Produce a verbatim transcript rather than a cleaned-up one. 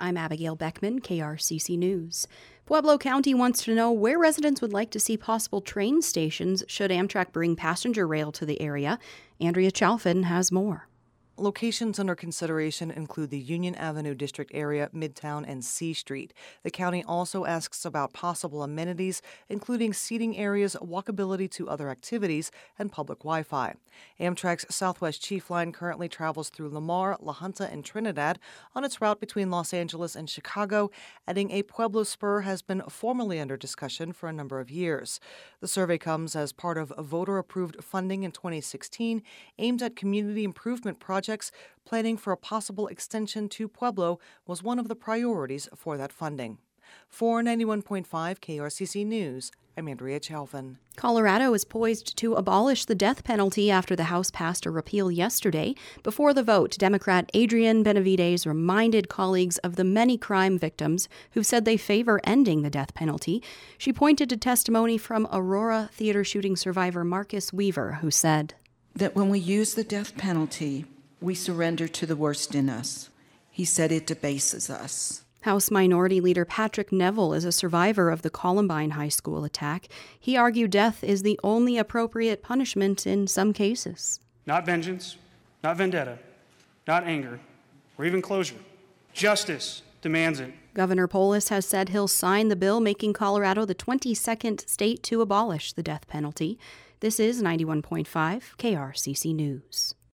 I'm Abigail Beckman, K R C C News. Pueblo County wants to know where residents would like to see possible train stations should Amtrak bring passenger rail to the area. Andrea Chalfin has more. Locations under consideration include the Union Avenue District area, Midtown, and C Street. The county also asks about possible amenities, including seating areas, walkability to other activities, and public Wi-Fi. Amtrak's Southwest Chief Line currently travels through Lamar, La Junta, and Trinidad on its route between Los Angeles and Chicago. Adding a Pueblo spur has been formally under discussion for a number of years. The survey comes as part of voter-approved funding in twenty sixteen aimed at community improvement projects. Planning for a possible extension to Pueblo was one of the priorities for that funding. For ninety-one point five K R C C News, I'm Andrea Chalfin. Colorado is poised to abolish the death penalty after the House passed a repeal yesterday. Before the vote, Democrat Adrienne Benavides reminded colleagues of the many crime victims who've said they favor ending the death penalty. She pointed to testimony from Aurora theater shooting survivor Marcus Weaver, who said that when we use the death penalty, we surrender to the worst in us. He said it debases us. House Minority Leader Patrick Neville is a survivor of the Columbine High School attack. He argued death is the only appropriate punishment in some cases. Not vengeance, not vendetta, not anger, or even closure. Justice demands it. Governor Polis has said he'll sign the bill making Colorado the twenty-second state to abolish the death penalty. This is ninety-one point five K R C C News.